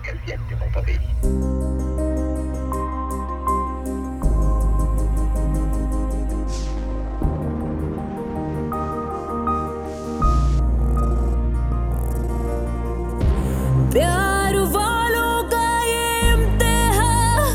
el viento mo pabili. प्यार वालों का ये इम्तिहान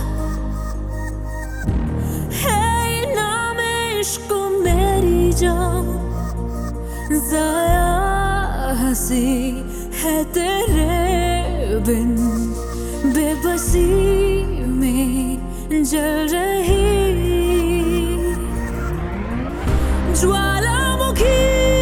है, इनाम इश्क मेरी जान। ज़ाया हंसी है तेरे बिन, बेबसी में जल रही ज्वालामुखी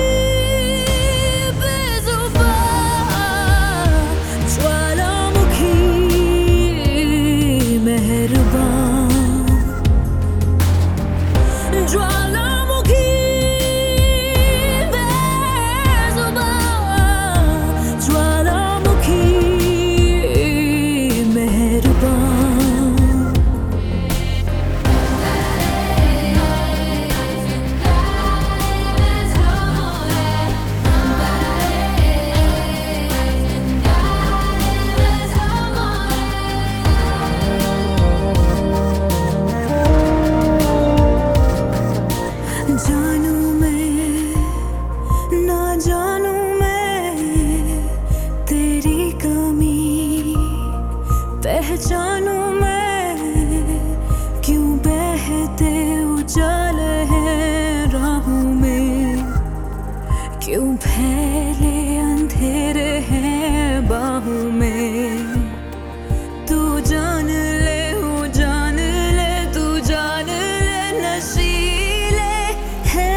पहचानूं मैं क्यों बहते उजाले हैं राहों में, क्यों फैले अंधेरे हैं बाहों में। तू जान ले, ओ जान ले, तू जान ले, नशीले है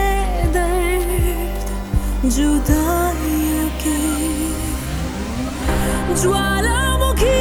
दर्द जुदाई के ज्वालामुखी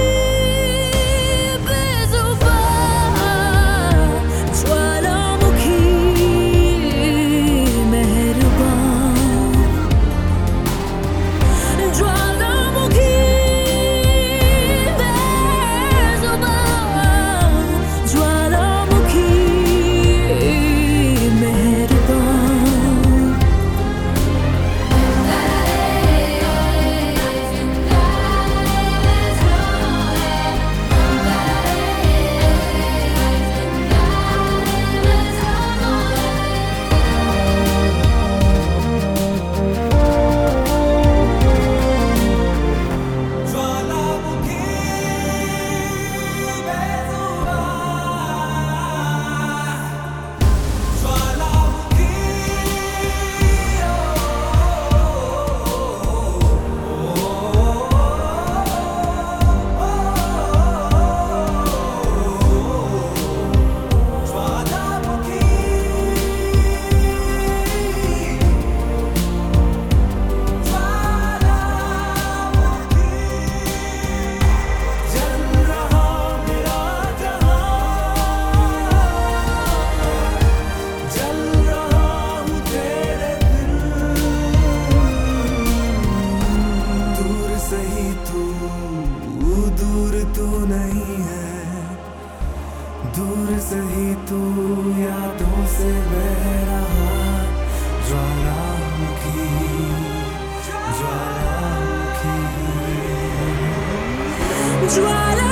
दूर से ही तू यादों से बह रहा, ज्वालामुखी ज्वालामुखी ज्वाला